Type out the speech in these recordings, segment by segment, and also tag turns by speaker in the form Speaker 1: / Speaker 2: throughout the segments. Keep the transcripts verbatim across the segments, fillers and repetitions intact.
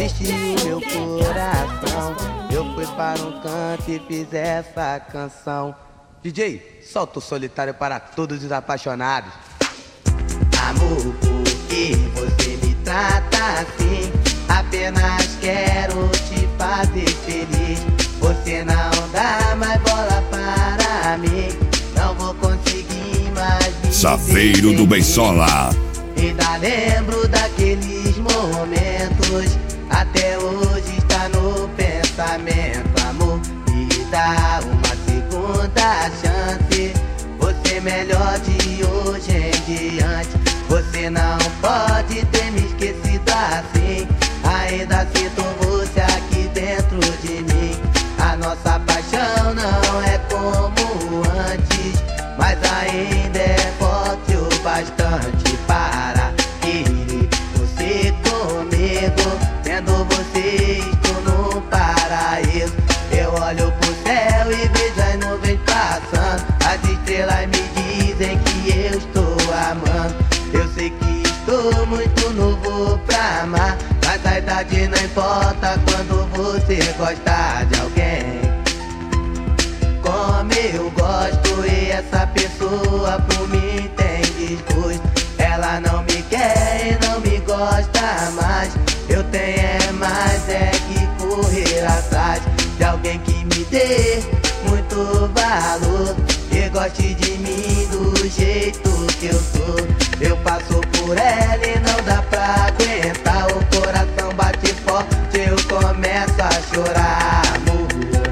Speaker 1: triste o meu coração. Eu fui para um canto e fiz essa canção. D J, solta o solitário para todos os apaixonados. Amor, por que você me trata assim? Apenas quero te fazer feliz. Você não dá mais bola para mim. Não vou conseguir mais me
Speaker 2: Saveiro do Beisola.
Speaker 1: Ainda lembro daqueles momentos. Até hoje está no pensamento. Amor, me dá uma segunda chance. Você melhor de hoje em diante. Você não pode ter me esquecido assim. Ainda sinto você aqui dentro de mim. A nossa paixão não é como antes, mas ainda é forte o bastante para querer você comigo. Tendo você estou no paraíso. Eu olho pro céu e vejo as nuvens passando. As estrelas me dizem que eu estou amando. Eu sei que estou muito novo pra amar, mas a idade não importa quando você gosta de alguém como eu gosto. E essa pessoa por mim tem desgosto. Ela não me quer e não me gosta mais. Eu tenho é mais é que correr atrás de alguém que me dê muito valor, que goste de mim do jeito que eu sou. Eu passo por ela e não dá pra aguentar. O coração bate forte, eu começo a chorar. Amor,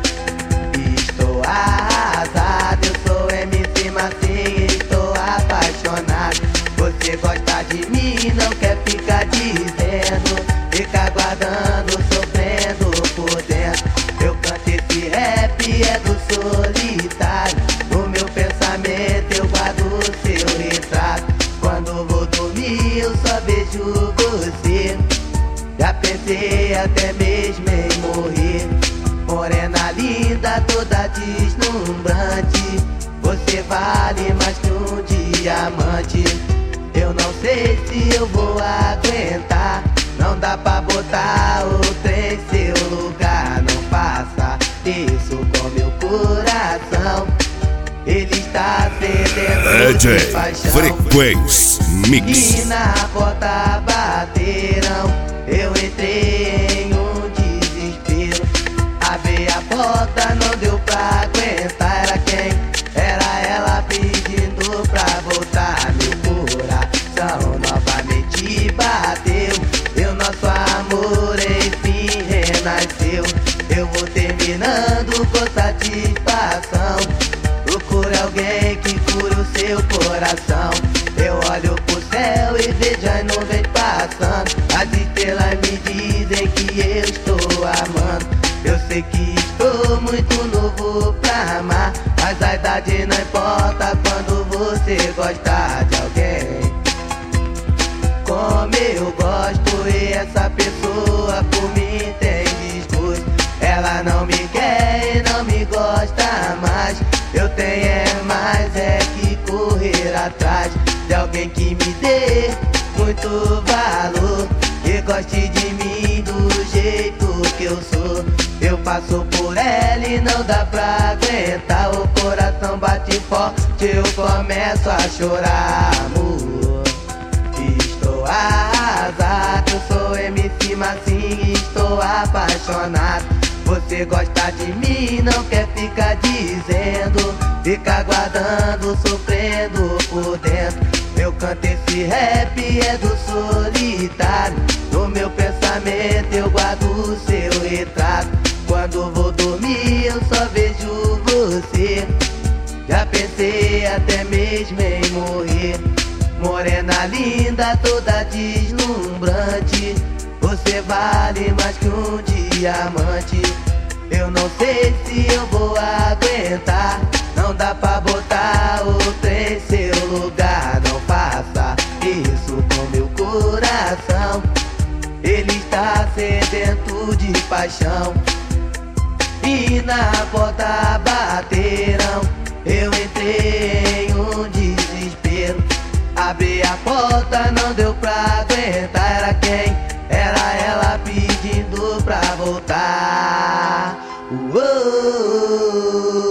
Speaker 1: estou arrasado. Eu sou M C Massinho, estou apaixonado. Você gosta de mim, não quer ficar dizendo. Fica aguardando, sofrendo por dentro. Eu canto esse rap, é do solitário. No meu pensamento eu guardo o seu retrato. Quando vou dormir eu só vejo você. Já pensei até mesmo em morrer. Morena linda, toda deslumbrante. Você vale mais que um diamante. Eu não sei se eu vou aguentar. Não dá pra botar outro em seu lugar. Não faça isso com meu coração. Ele está sedento de paixão.
Speaker 2: Frequência Mix.
Speaker 1: E na porta bateram. Eu entrei em um desespero. Abri a porta, não deu pra aguentar. Era quem? Era ela pedindo pra voltar. Meu coração novamente bateu. E o nosso amor enfim renasceu. Eu vou terminando com satisfação. Procure alguém que cure o seu coração. Eu olho pro céu e vejo as nuvens passando. As estrelas me dizem que eu estou amando. Eu sei que estou muito novo pra amar, mas a idade não importa quando você gosta de alguém como eu gosto. E essa pessoa por mim tem desgosto. Ela não me quer e não me gosta mais. Eu tenho é mais é que correr atrás de alguém que me dê muito valor, que goste de mim do jeito que eu sou. Eu passo por ela e não dá pra aguentar. O coração bate forte, eu começo a chorar. Amor, estou arrasado. Eu sou M C Massinho, estou apaixonado. Você gosta de mim, não quer ficar dizendo. Fica aguardando, sofrendo por dentro. Eu canto esse rap, é do solitário. No meu pensamento eu guardo o seu retrato. Quando vou dormir eu só vejo você. Já pensei até mesmo em morrer. Morena linda, toda deslumbrante. Você vale mais que um diamante. Eu não sei se eu vou aguentar. Não dá pra botar outro em seu lugar. Não faça isso com meu coração. Ele está sedento de paixão. E na porta bateram. Eu entrei em um desespero. Abri a porta, não deu pra aguentar. Era quem? Era ela pedindo oh, oh.